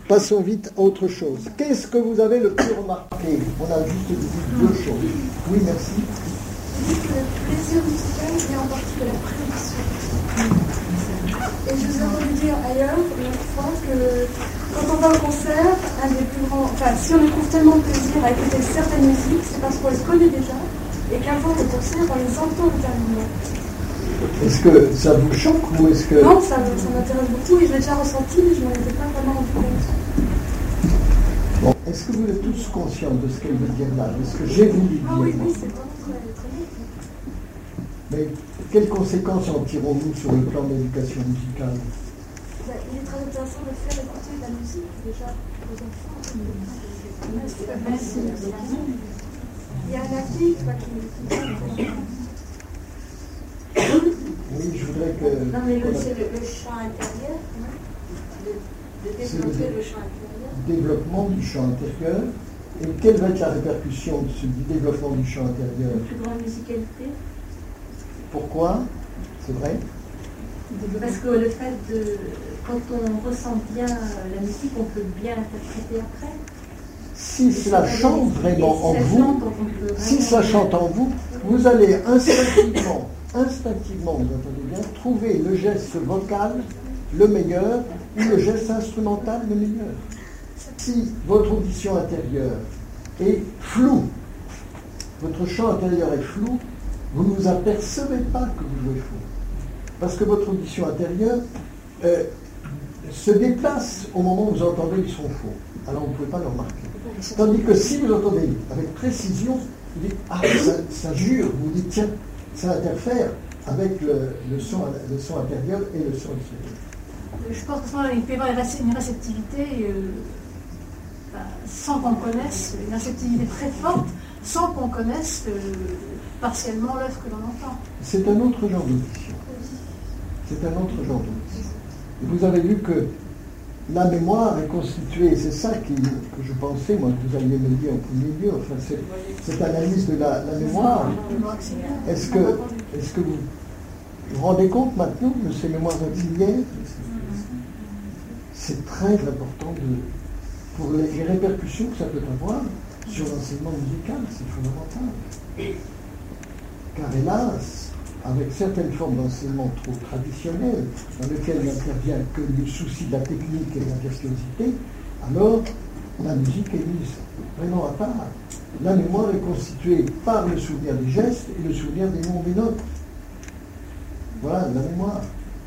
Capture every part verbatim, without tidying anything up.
passons vite à autre chose. Qu'est-ce que vous avez le plus remarqué? On a juste dit deux choses. Oui, merci. Le plaisir musical vient en partie de la prédiction. Et je vous ai entendu dire ailleurs, une fois, que quand on va au concert, un des plus grands. Enfin, si on éprouve tellement de plaisir à écouter certaines musiques, c'est parce qu'on les connaît déjà, et qu'avant le concert, on les entend littéralement. Est-ce que ça vous choque ou est-ce que... Non, ça, ça m'intéresse beaucoup, et je l'ai déjà ressenti, mais je n'en étais pas vraiment rendu compte. Bon, est-ce que vous êtes tous conscients de ce qu'elle veut dire là, de ce que j'ai voulu dire? Ah oui, oui, c'est vraiment très, très bien. Mais quelles conséquences en tirons-nous sur le plan de l'éducation musicale? Ben, il est très intéressant de faire écouter de la musique déjà aux enfants. Merci. Il y a un article qui... Oui, je voudrais que... Non, mais le, c'est le, le chant intérieur, de, de développer le, le chant intérieur. Développement du chant intérieur. Et quelle va être la répercussion de ce, du développement du chant intérieur? Une plus grande musicalité. Pourquoi? C'est vrai? Parce que le fait de... Quand on ressent bien la musique, on peut bien l'interpréter après. Si cela chante vraiment en vous, si ça chante en vous, vous allez instinctivement, instinctivement, vous entendez bien, trouver le geste vocal le meilleur ou le geste instrumental le meilleur. Si votre audition intérieure est floue, votre chant intérieur est flou, vous ne vous apercevez pas que vous jouez faux. Parce que votre audition intérieure euh, se déplace au moment où vous entendez le son faux. Alors vous ne pouvez pas le remarquer. Tandis que si vous entendez avec précision, vous dites, ah, ça, ça jure, vous dites, tiens, ça interfère avec le, le, son, le son intérieur et le son extérieur. Je pense qu'il peut y avoir une réceptivité euh, ben, sans qu'on connaisse, une réceptivité très forte, sans qu'on connaisse euh, partiellement l'œuvre que l'on entend. C'est un autre genre d'audition. C'est un autre genre d'audition. Vous avez vu que la mémoire est constituée, c'est ça qui, que je pensais, moi, que vous alliez me dire en premier lieu, enfin, c'est, cette analyse de la, la mémoire. Est-ce que, est-ce que vous vous rendez compte maintenant de ces mémoires auxiliaires? C'est très important de, pour les, les répercussions que ça peut avoir sur l'enseignement musical, c'est fondamental. Car hélas, avec certaines formes d'enseignement trop traditionnelles, dans lesquelles n'intervient que le souci de la technique et de la virtuosité, alors la musique est mise vraiment à part. La mémoire est constituée par le souvenir des gestes et le souvenir des noms des notes. Voilà, la mémoire.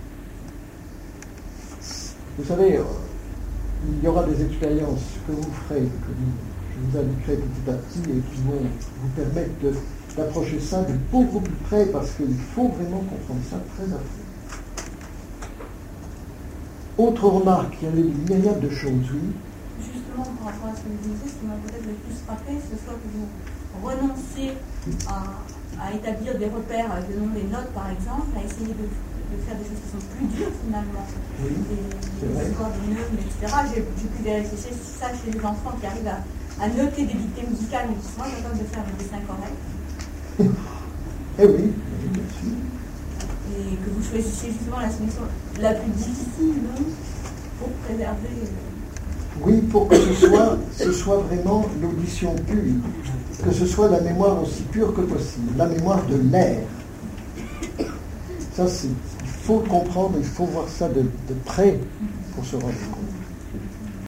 Vous savez, il y aura des expériences que vous ferez, que je vous indiquerai petit à petit et qui vont vous permettre de d'approcher ça de beaucoup plus près, parce qu'il faut vraiment comprendre ça très à fond. Autre remarque, il y avait une myriade de choses, oui. Justement, par rapport à ce que vous disiez, ce qui m'a peut-être le plus frappé, ce soit que vous renoncez à, à établir des repères avec le nom des notes, par exemple, à essayer de, de faire des choses qui sont plus dures, finalement. Oui, des, des histoires de neumes, et cetera. J'ai, j'ai pu vérifier ça chez les enfants qui arrivent à, à noter des dictées musicales, mais qui sont incapables de faire le dessin correct. Eh oui, bien sûr. Et que vous choisissiez justement la solution la plus difficile, non, pour préserver. Oui, pour que ce soit, ce soit vraiment l'audition pure, que ce soit la mémoire aussi pure que possible, la mémoire de l'air. Ça, c'est, il faut comprendre, il faut voir ça de, de près pour se rendre compte.